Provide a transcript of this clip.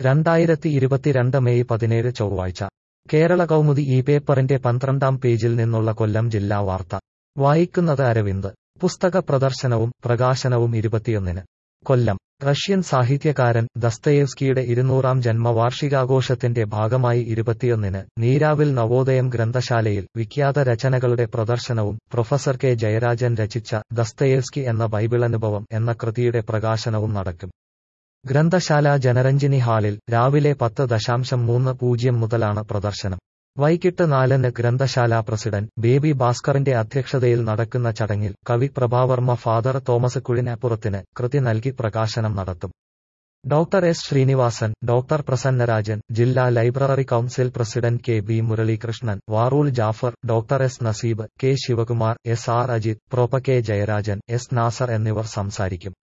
2022 May 17 ചൊവ്വാഴ്ച കേരള കൗമുദി ഈ പേപ്പറിന്റെ 12-ാം പേജിൽ നിന്നുള്ള കൊല്ലം ജില്ലാ വാർത്ത വായിക്കുന്നത് അരവിന്ദ്. പുസ്തക പ്രദർശനവും പ്രകാശനവും 21-ന്. കൊല്ലം. റഷ്യൻ സാഹിത്യകാരൻ ദസ്തയേവ്സ്കിയുടെ 200-ാം ജന്മവാർഷികാഘോഷത്തിന്റെ ഭാഗമായി 21-ന് നീരാവിൽ നവോദയം ഗ്രന്ഥശാലയിൽ വിഖ്യാത രചനകളുടെ പ്രദർശനവും പ്രൊഫസർ കെ ജയരാജൻ രചിച്ച ദസ്തയേവ്സ്കി എന്ന ബൈബിളനുഭവം എന്ന കൃതിയുടെ പ്രകാശനവും നടക്കും. ഗ്രന്ഥശാല ജനരഞ്ജിനി ഹാളിൽ രാവിലെ 10:30 മുതലാണ് പ്രദർശനം. വൈകിട്ട് 4-ന് ഗ്രന്ഥശാല പ്രസിഡന്റ് ബേബി ഭാസ്കറിന്റെ അധ്യക്ഷതയിൽ നടക്കുന്ന ചടങ്ങിൽ കവി പ്രഭാവർമ്മ ഫാദർ തോമസ് കുഴിനപ്പുറത്തിന് കൃതി നൽകി പ്രകാശനം നടത്തും. Doctor S Srinivasan, doctor Prasannarajan, ജില്ലാ library council president K B Muraleekrishnan, വാറൂൾ Jafar, doctor S Naseeb, K Sivakumar, S R Ajith, prof K Jayarajan, S Nasar എന്നിവർ സംസാരിക്കും.